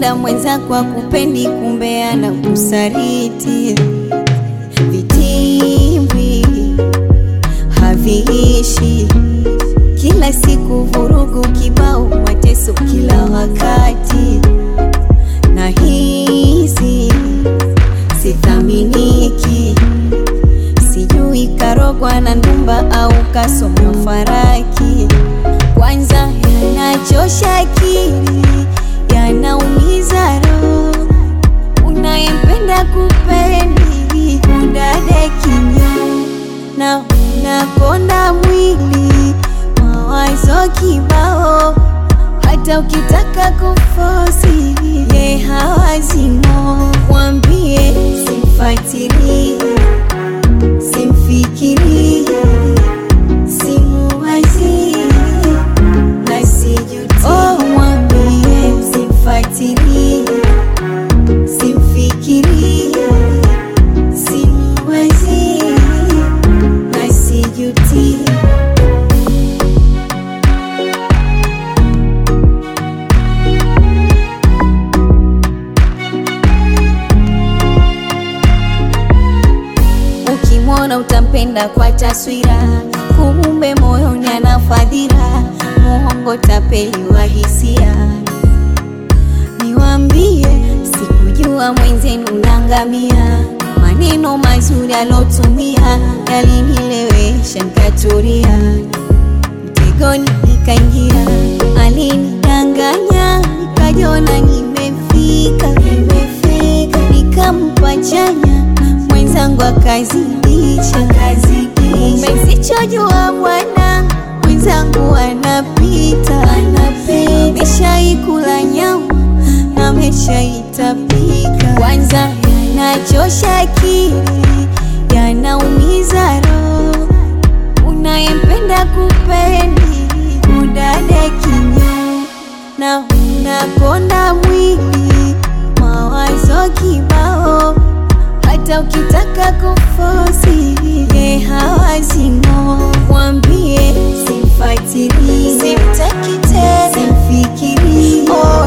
Unapenda mwenzako akupendi, kumbe anakusaliti. Vitimbi haviishi, kila siku vurugu kibao, mateso kila wakati. Na hizi sithaminiki, sijui karogwa na ndumba au kasoma faraki. Kwanza yanachosha akili, yanaumiza roho. Unayempenda kupendi, udade kinyo na unakonda mwili, mawazo kibao. Hata ukitaka kufosi, ye hawazimo. Mwambie simfatili, simfikiri, simuwazi na sijuti. Oh, mwambie simfatili, simfikiri, simuwazi na sijuti. Ukimwona utampenda kwa taswira, kumbe moyoni ana fadhila. Muongo tapeli wa hisia. Niwaambie sikujua mwenzenu nangamia, maneno mazuri alotumia yalinilewesha nikatulia. Mtegoni nikaingia, alinidanganya, nikajona nimefika. Nikampa chanya, mwenzangu akazidisha. Umesichojua mwana, mwenzangu anapita. Ameshaikula nyama, ameshaitapika. Kwanza yanachosha akili, yanaumiza roho. Unayempenda kupendi, udade kinyo na unakonda mwili, mawazo kibao. Hata ukitaka kufosi, ye hawazimo. Mwambie simfatili, simtaki tena, simfikiri. Oh,